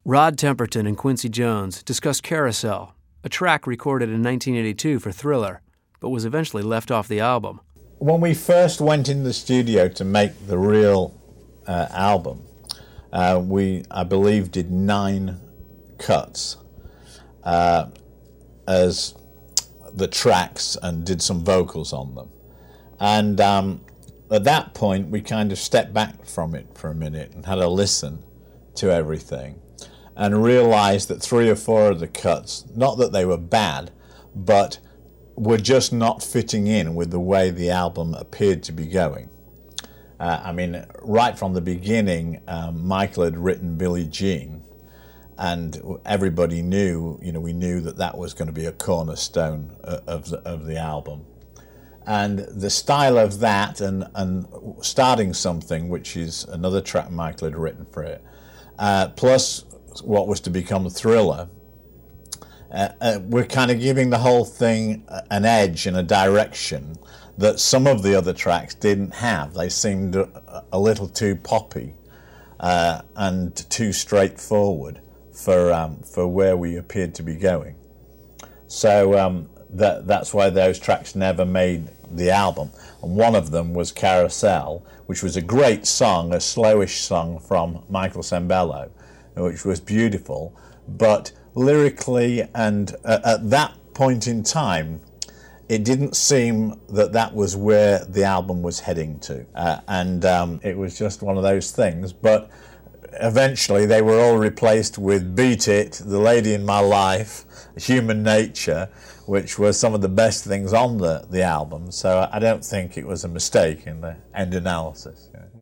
Rod Temperton and Quincy Jones discussed Carousel, a track recorded in 1982 for Thriller, but was eventually left off the album. When we first went in the studio to make the real album, we, I believe, did 9 cuts as the tracks and did some vocals on them. And at that point, we kind of stepped back from it for a minute and had a listen to everything and realized that 3 or 4 of the cuts, not that they were bad, but were just not fitting in with the way the album appeared to be going. I mean, right from the beginning, Michael had written Billie Jean, and everybody knew, we knew that that was going to be a cornerstone of the album. And the style of that and Starting Something, which is another track Michael had written for it, plus what was to become Thriller, we're kind of giving the whole thing an edge and a direction that some of the other tracks didn't have. They seemed a little too poppy and too straightforward for where we appeared to be going. So that's why those tracks never made the album. And one of them was Carousel, which was a great song, a slowish song from Michael Sembello, which was beautiful, but lyrically and at that point in time, it didn't seem that that was where the album was heading to. And it was just one of those things. But eventually they were all replaced with Beat It, The Lady in My Life, Human Nature, which were some of the best things on the album. So I don't think it was a mistake in the end analysis.